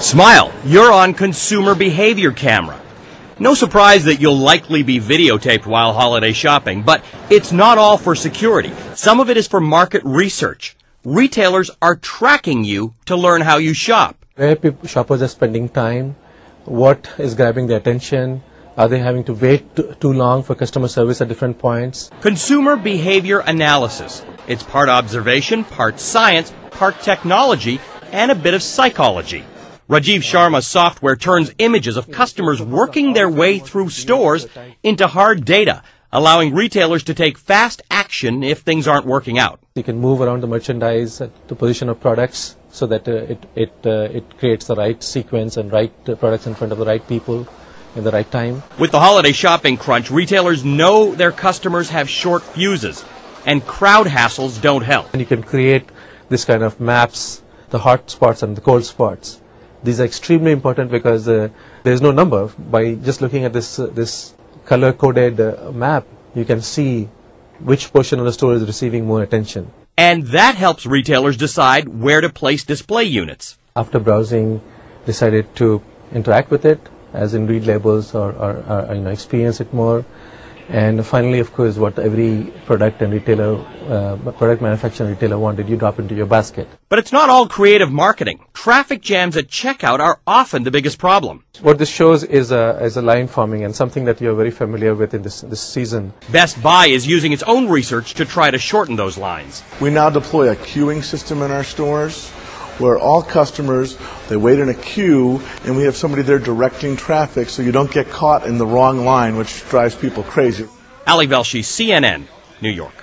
Smile, you're on consumer behavior camera. No surprise that you'll likely be videotaped while holiday shopping, but it's not all for security. Some of it is for market research. Retailers are tracking you to learn how you shop. Where shoppers are spending time, what is grabbing their attention, are they having to wait too long for customer service at different points? Consumer behavior analysis. It's part observation, part science, part technology, and a bit of psychology. Rajiv Sharma's software turns images of customers working their way through stores into hard data, allowing retailers to take fast action if things aren't working out. You can move around the merchandise at the position of products so that it creates the right sequence and right products in front of the right people in the right time. With the holiday shopping crunch, retailers know their customers have short fuses, and crowd hassles don't help. And you can create this kind of maps, the hot spots and the cold spots. These are extremely important because there is no number. By just looking at this color-coded map, you can see which portion of the store is receiving more attention. And that helps retailers decide where to place display units. After browsing, decided to interact with it, as in read labels or experience it more. And finally, of course, what every product and retailer, product manufacturer and retailer wanted, you drop into your basket. But it's not all creative marketing. Traffic jams at checkout are often the biggest problem. What this shows is a line forming and something that you're very familiar with in this season. Best Buy is using its own research to try to shorten those lines. We now deploy a queuing system in our stores where all customers, they wait in a queue, and we have somebody there directing traffic so you don't get caught in the wrong line, which drives people crazy. Ali Velshi, CNN, New York.